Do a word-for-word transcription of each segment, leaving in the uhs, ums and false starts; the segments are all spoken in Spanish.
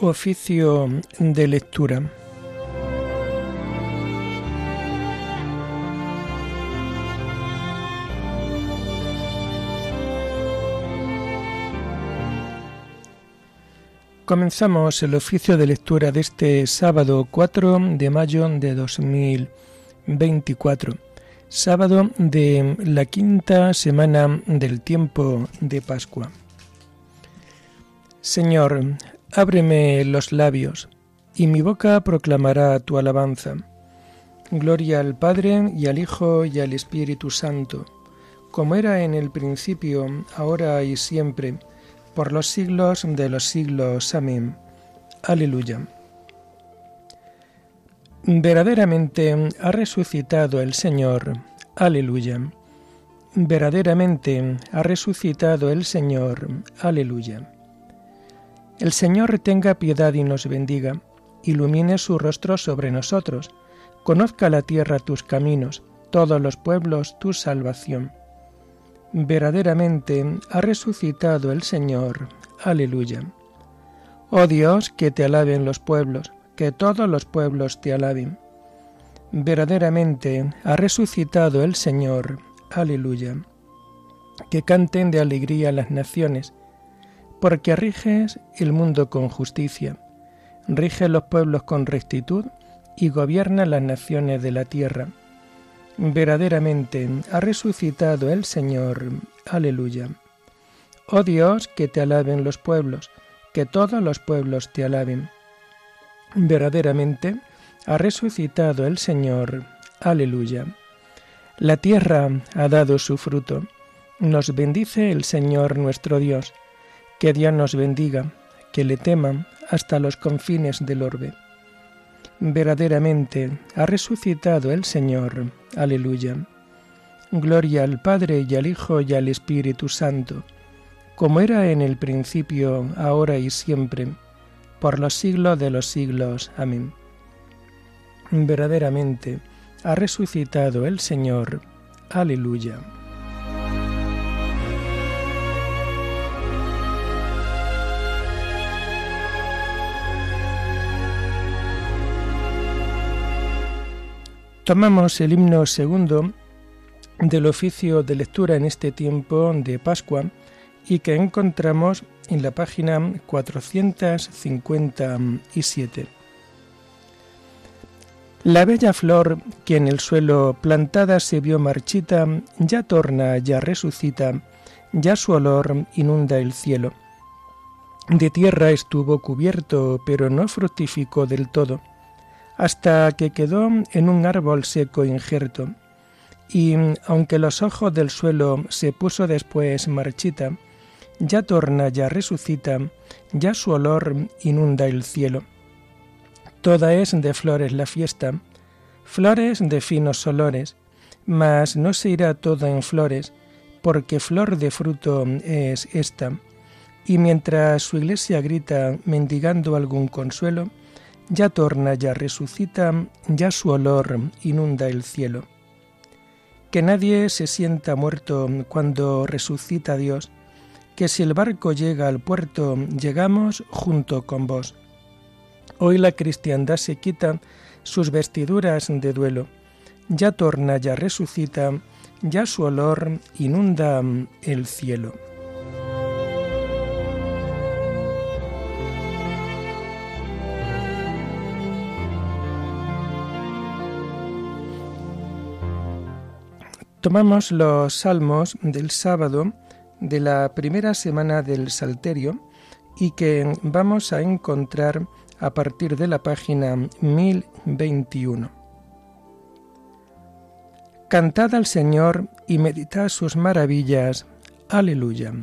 Oficio de lectura. Comenzamos el oficio de lectura de este sábado cuatro de mayo de dos mil veinticuatro, sábado de la quinta semana del tiempo de Pascua. Señor, ábreme los labios, y mi boca proclamará tu alabanza. Gloria al Padre, y al Hijo, y al Espíritu Santo, como era en el principio, ahora y siempre, por los siglos de los siglos. Amén. Aleluya. Verdaderamente ha resucitado el Señor. Aleluya. Verdaderamente ha resucitado el Señor. Aleluya. El Señor tenga piedad y nos bendiga, ilumine su rostro sobre nosotros, conozca la tierra tus caminos, todos los pueblos tu salvación. Verdaderamente ha resucitado el Señor. Aleluya. Oh Dios, que te alaben los pueblos, que todos los pueblos te alaben. Verdaderamente ha resucitado el Señor. Aleluya. Que canten de alegría las naciones, porque riges el mundo con justicia, rige los pueblos con rectitud y gobierna las naciones de la tierra. Verdaderamente ha resucitado el Señor. Aleluya. Oh Dios, que te alaben los pueblos, que todos los pueblos te alaben. Verdaderamente ha resucitado el Señor. Aleluya. La tierra ha dado su fruto. Nos bendice el Señor nuestro Dios. Que Dios nos bendiga, que le teman hasta los confines del orbe. Verdaderamente ha resucitado el Señor. Aleluya. Gloria al Padre y al Hijo y al Espíritu Santo, como era en el principio, ahora y siempre, por los siglos de los siglos. Amén. Verdaderamente ha resucitado el Señor. Aleluya. Tomamos el himno segundo del oficio de lectura en este tiempo de Pascua y que encontramos en la página cuatrocientos cincuenta y siete. La bella flor que en el suelo plantada se vio marchita, ya torna, ya resucita, ya su olor inunda el cielo. De tierra estuvo cubierto, pero no fructificó del todo, hasta que quedó en un árbol seco injerto, y aunque los ojos del suelo se puso después marchita, ya torna, ya resucita, ya su olor inunda el cielo. Toda es de flores la fiesta, flores de finos olores, mas no se irá toda en flores, porque flor de fruto es esta. Y mientras su iglesia grita mendigando algún consuelo, ya torna, ya resucita, ya su olor inunda el cielo. Que nadie se sienta muerto cuando resucita Dios, que si el barco llega al puerto, llegamos junto con vos. Hoy la cristiandad se quita sus vestiduras de duelo, ya torna, ya resucita, ya su olor inunda el cielo. Tomamos los salmos del sábado de la primera semana del Salterio y que vamos a encontrar a partir de la página mil veintiuno. Cantad al Señor y meditad sus maravillas. Aleluya.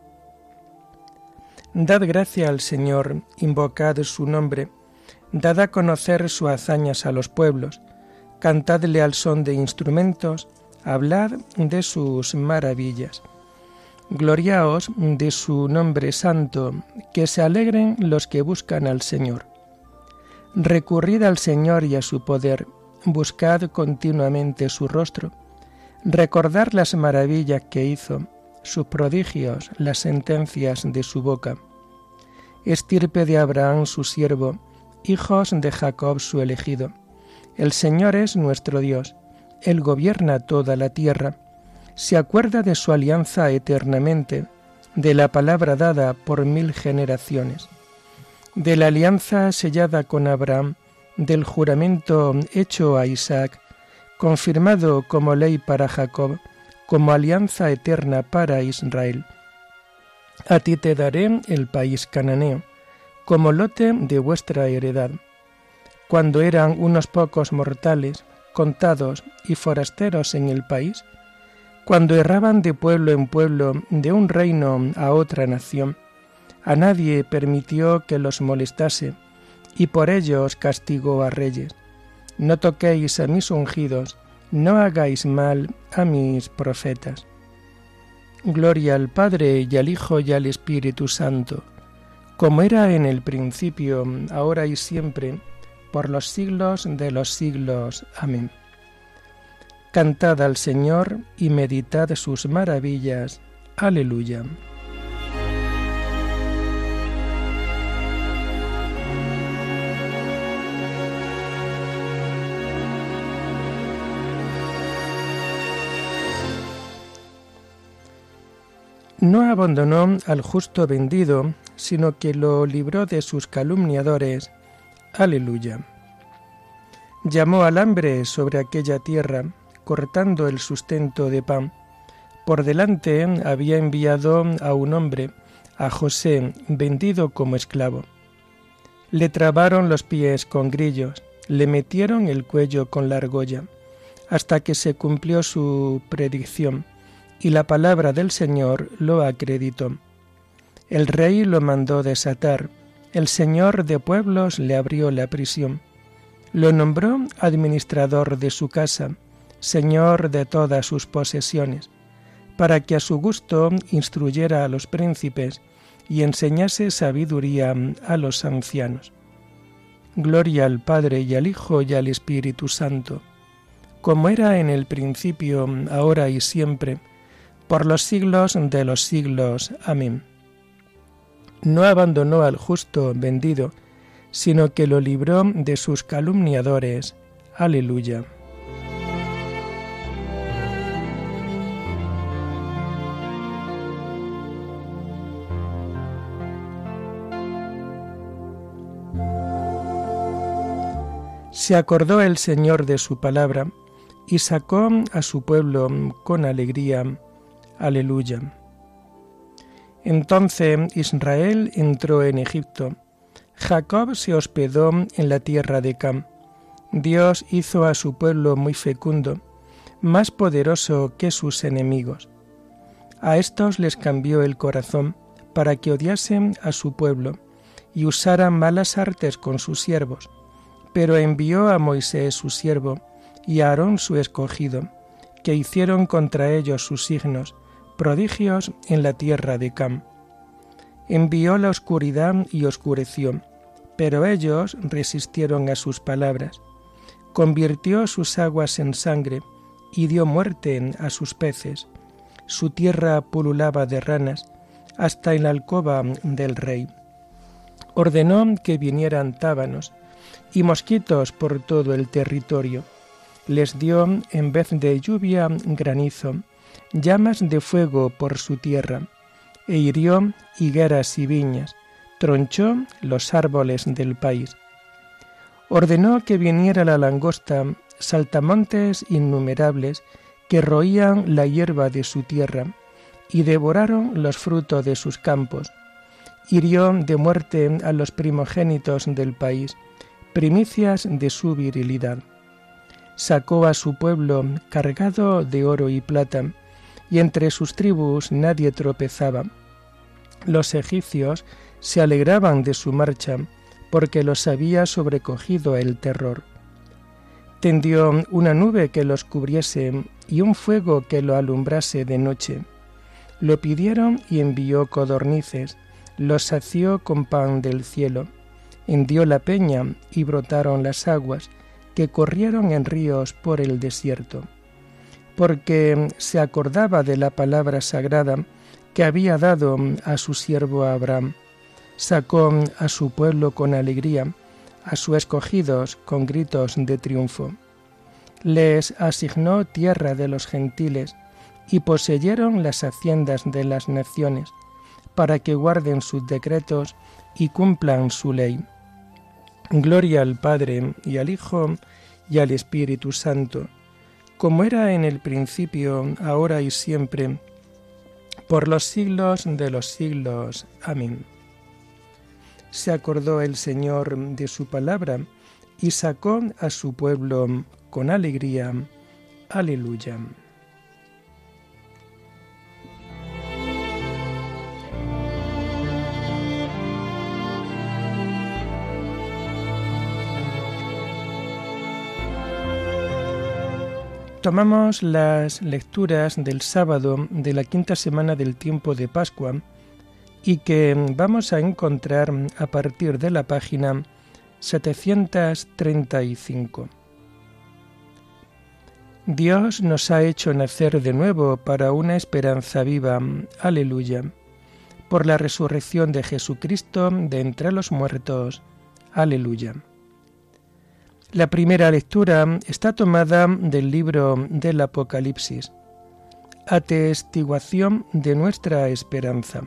Dad gracia al Señor, invocad su nombre, dad a conocer sus hazañas a los pueblos, cantadle al son de instrumentos, hablad de sus maravillas. Gloriaos de su nombre santo, que se alegren los que buscan al Señor. Recurrid al Señor y a su poder, buscad continuamente su rostro. Recordad las maravillas que hizo, sus prodigios, las sentencias de su boca. estirpe de Abraham su siervo, hijos de Jacob su elegido. El Señor es nuestro Dios, Él gobierna toda la tierra. Se acuerda de su alianza eternamente, de la palabra dada por mil generaciones, de la alianza sellada con Abraham, del juramento hecho a Isaac, confirmado como ley para Jacob, como alianza eterna para Israel. A ti te daré el país cananeo, como lote de vuestra heredad. Cuando eran unos pocos mortales, contados y forasteros en el país, cuando erraban de pueblo en pueblo, de un reino a otra nación, a nadie permitió que los molestase, y por ellos castigó a reyes. No toquéis a mis ungidos, no hagáis mal a mis profetas. Gloria al Padre, y al Hijo, y al Espíritu Santo, como era en el principio, ahora y siempre, por los siglos de los siglos. Amén. Cantad al Señor y meditad sus maravillas. Aleluya. No abandonó al justo vendido, sino que lo libró de sus calumniadores. Aleluya. Llamó al hambre sobre aquella tierra, cortando el sustento de pan. Por delante había enviado a un hombre, a José, vendido como esclavo. Le trabaron los pies con grillos, le metieron el cuello con la argolla, hasta que se cumplió su predicción, y la palabra del Señor lo acreditó. El rey lo mandó desatar, el Señor de pueblos le abrió la prisión. Lo nombró administrador de su casa, señor de todas sus posesiones, para que a su gusto instruyera a los príncipes y enseñase sabiduría a los ancianos. Gloria al Padre y al Hijo y al Espíritu Santo, como era en el principio, ahora y siempre, por los siglos de los siglos. Amén. No abandonó al justo vendido, sino que lo libró de sus calumniadores. Aleluya. Se acordó el Señor de su palabra y sacó a su pueblo con alegría. Aleluya. Entonces Israel entró en Egipto. Jacob se hospedó en la tierra de Cam. Dios hizo a su pueblo muy fecundo, más poderoso que sus enemigos. A estos les cambió el corazón para que odiasen a su pueblo y usaran malas artes con sus siervos. Pero envió a Moisés su siervo y a Aarón su escogido, que hicieron contra ellos sus signos, prodigios en la tierra de Cam. Envió la oscuridad y oscureció, pero ellos resistieron a sus palabras. Convirtió sus aguas en sangre y dio muerte a sus peces. Su tierra pululaba de ranas hasta en la alcoba del rey. Ordenó que vinieran tábanos y mosquitos por todo el territorio. Les dio, en vez de lluvia, granizo, llamas de fuego por su tierra, e hirió higueras y viñas, tronchó los árboles del país. Ordenó que viniera la langosta, saltamontes innumerables, que roían la hierba de su tierra, y devoraron los frutos de sus campos. Hirió de muerte a los primogénitos del país, primicias de su virilidad. Sacó a su pueblo cargado de oro y plata, y entre sus tribus nadie tropezaba. Los egipcios se alegraban de su marcha, porque los había sobrecogido el terror. Tendió una nube que los cubriese y un fuego que lo alumbrase de noche. Lo pidieron y envió codornices, los sació con pan del cielo. Hendió la peña y brotaron las aguas, que corrieron en ríos por el desierto. Porque se acordaba de la palabra sagrada que había dado a su siervo Abraham. Sacó a su pueblo con alegría, a sus escogidos con gritos de triunfo. Les asignó tierra de los gentiles y poseyeron las haciendas de las naciones, para que guarden sus decretos y cumplan su ley. Gloria al Padre y al Hijo y al Espíritu Santo, como era en el principio, ahora y siempre, por los siglos de los siglos. Amén. Se acordó el Señor de su palabra y sacó a su pueblo con alegría. Aleluya. Tomamos las lecturas del sábado de la quinta semana del tiempo de Pascua y que vamos a encontrar a partir de la página setecientos treinta y cinco. Dios nos ha hecho nacer de nuevo para una esperanza viva. Aleluya. Por la resurrección de Jesucristo de entre los muertos. Aleluya. La primera lectura está tomada del libro del Apocalipsis, atestiguación de nuestra esperanza.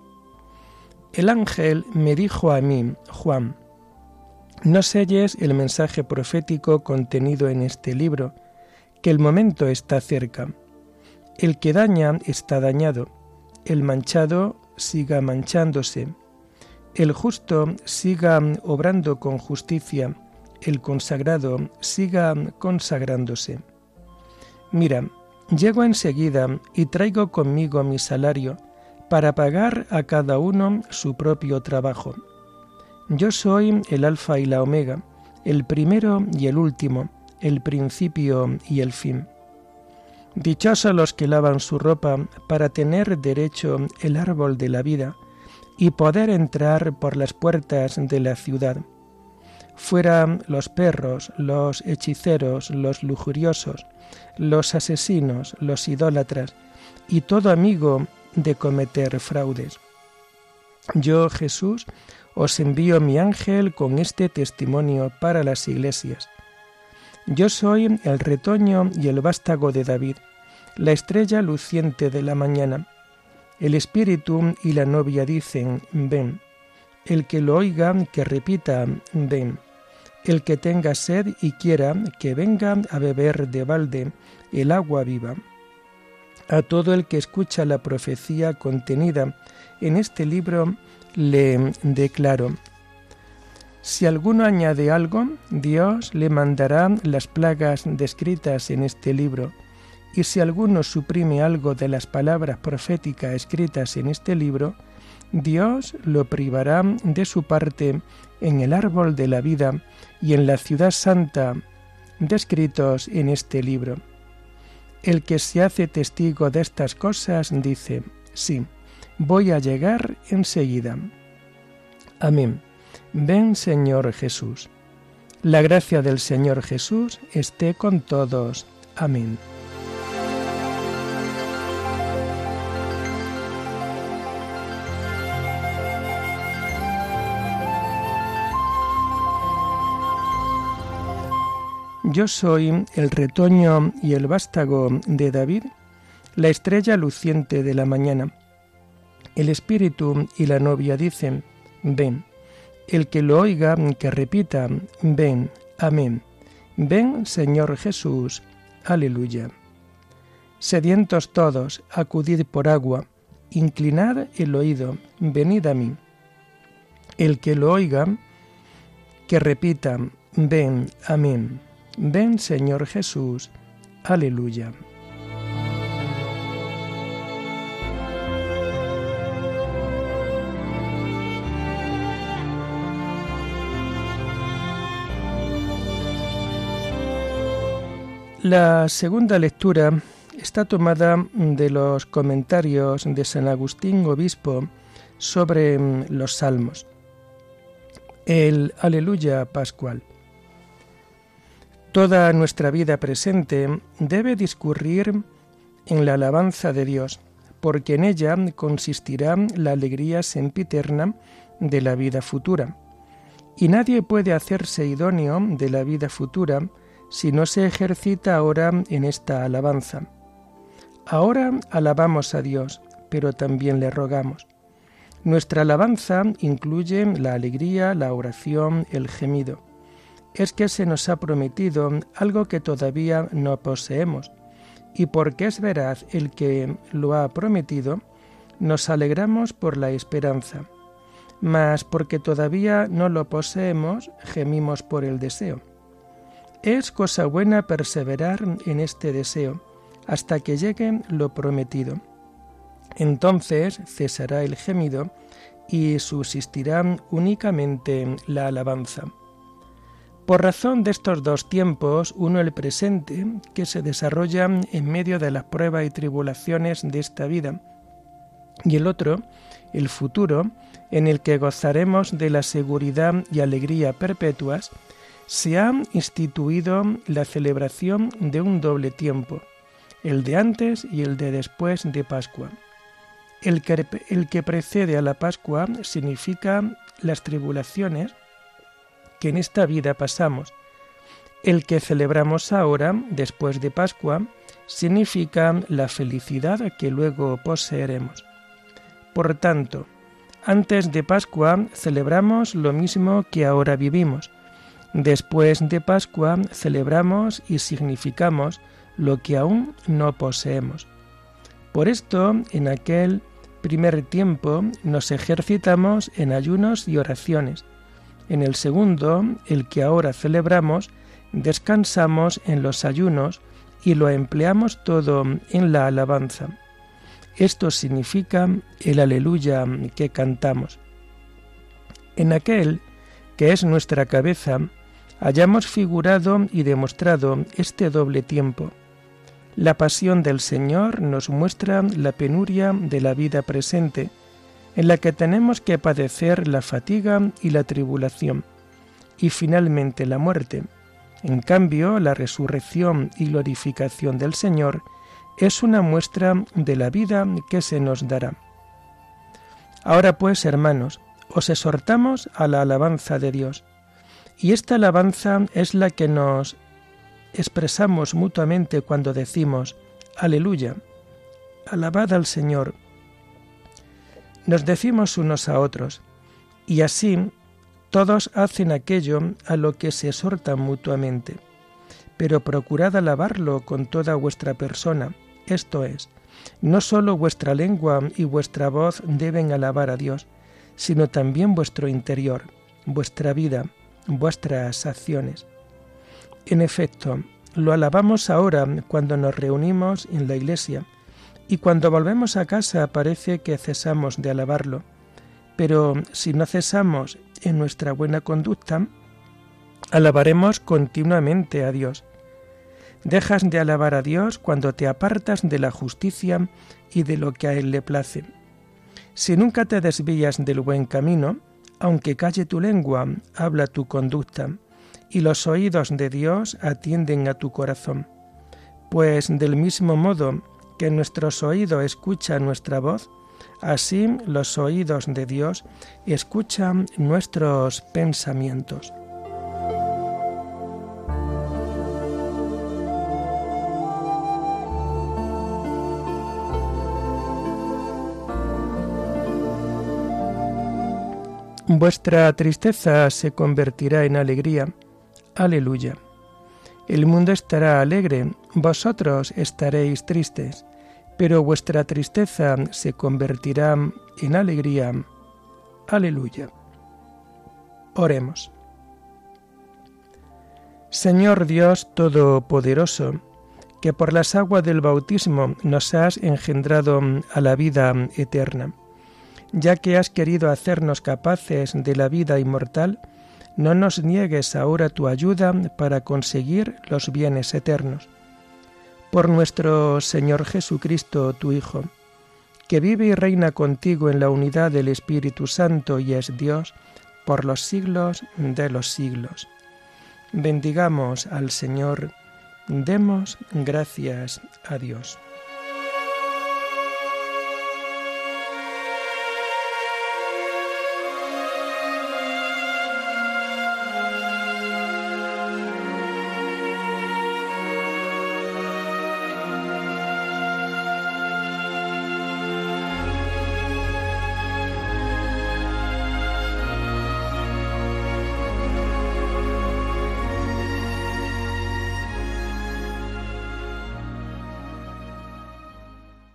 El ángel me dijo a mí, Juan, no selles el mensaje profético contenido en este libro, que el momento está cerca. El que daña está dañado, el manchado siga manchándose, el justo siga obrando con justicia, el consagrado siga consagrándose. Mira, llego enseguida y traigo conmigo mi salario para pagar a cada uno su propio trabajo. Yo soy el Alfa y la Omega, el primero y el último, el principio y el fin. Dichosos los que lavan su ropa para tener derecho el árbol de la vida y poder entrar por las puertas de la ciudad. Fuera los perros, los hechiceros, los lujuriosos, los asesinos, los idólatras y todo amigo de cometer fraudes. Yo, Jesús, os envío mi ángel con este testimonio para las iglesias. Yo soy el retoño y el vástago de David, la estrella luciente de la mañana. El Espíritu y la novia dicen, ven. El que lo oiga, que repita, ven. El que tenga sed y quiera, que venga a beber de balde el agua viva. A todo el que escucha la profecía contenida en este libro, le declaro. Si alguno añade algo, Dios le mandará las plagas descritas en este libro, y si alguno suprime algo de las palabras proféticas escritas en este libro, Dios lo privará de su parte en el árbol de la vida y en la ciudad santa descritos en este libro. El que se hace testigo de estas cosas dice, sí, voy a llegar enseguida. Amén. Ven, Señor Jesús. La gracia del Señor Jesús esté con todos. Amén. Yo soy el retoño y el vástago de David, la estrella luciente de la mañana. El Espíritu y la novia dicen, ven. El que lo oiga, que repita, ven, amén. Ven, Señor Jesús, aleluya. Sedientos todos, acudid por agua, inclinad el oído, venid a mí. El que lo oiga, que repita, ven, amén. Ven, Señor Jesús, aleluya. La segunda lectura está tomada de los comentarios de San Agustín, obispo, sobre los salmos. El Aleluya pascual. Toda nuestra vida presente debe discurrir en la alabanza de Dios, porque en ella consistirá la alegría sempiterna de la vida futura. Y nadie puede hacerse idóneo de la vida futura si no se ejercita ahora en esta alabanza. Ahora alabamos a Dios, pero también le rogamos. Nuestra alabanza incluye la alegría, la oración, el gemido. Es que se nos ha prometido algo que todavía no poseemos, y porque es veraz el que lo ha prometido, nos alegramos por la esperanza. Mas porque todavía no lo poseemos, gemimos por el deseo. Es cosa buena perseverar en este deseo, hasta que llegue lo prometido. Entonces cesará el gemido y subsistirá únicamente la alabanza. Por razón de estos dos tiempos, uno el presente, que se desarrolla en medio de las pruebas y tribulaciones de esta vida, y el otro, el futuro, en el que gozaremos de la seguridad y alegría perpetuas, se ha instituido la celebración de un doble tiempo, el de antes y el de después de Pascua. El que, el que precede a la Pascua significa las tribulaciones que en esta vida pasamos. El que celebramos ahora, después de Pascua, significa la felicidad que luego poseeremos. Por tanto, antes de Pascua celebramos lo mismo que ahora vivimos. Después de Pascua celebramos y significamos lo que aún no poseemos. Por esto, en aquel primer tiempo nos ejercitamos en ayunos y oraciones. En el segundo, el que ahora celebramos, descansamos en los ayunos y lo empleamos todo en la alabanza. Esto significa el aleluya que cantamos. En aquel que es nuestra cabeza, hayamos figurado y demostrado este doble tiempo. La pasión del Señor nos muestra la penuria de la vida presente, en la que tenemos que padecer la fatiga y la tribulación, y finalmente la muerte. En cambio, la resurrección y glorificación del Señor es una muestra de la vida que se nos dará. Ahora pues, hermanos, os exhortamos a la alabanza de Dios, y esta alabanza es la que nos expresamos mutuamente cuando decimos aleluya, alabad al Señor. Nos decimos unos a otros, y así todos hacen aquello a lo que se exhortan mutuamente. Pero procurad alabarlo con toda vuestra persona, esto es, no sólo vuestra lengua y vuestra voz deben alabar a Dios, sino también vuestro interior, vuestra vida, vuestras acciones. En efecto, lo alabamos ahora cuando nos reunimos en la iglesia, y cuando volvemos a casa parece que cesamos de alabarlo, pero si no cesamos en nuestra buena conducta, alabaremos continuamente a Dios. Dejas de alabar a Dios cuando te apartas de la justicia y de lo que a Él le place. Si nunca te desvías del buen camino, aunque calle tu lengua, habla tu conducta, y los oídos de Dios atienden a tu corazón. Pues del mismo modo que nuestros oídos escuchan nuestra voz, así los oídos de Dios escuchan nuestros pensamientos. Vuestra tristeza se convertirá en alegría. Aleluya. El mundo estará alegre, vosotros estaréis tristes, pero vuestra tristeza se convertirá en alegría. Aleluya. Oremos. Señor Dios Todopoderoso, que por las aguas del bautismo nos has engendrado a la vida eterna, ya que has querido hacernos capaces de la vida inmortal, no nos niegues ahora tu ayuda para conseguir los bienes eternos. Por nuestro Señor Jesucristo, tu Hijo, que vive y reina contigo en la unidad del Espíritu Santo y es Dios, por los siglos de los siglos. Bendigamos al Señor, demos gracias a Dios.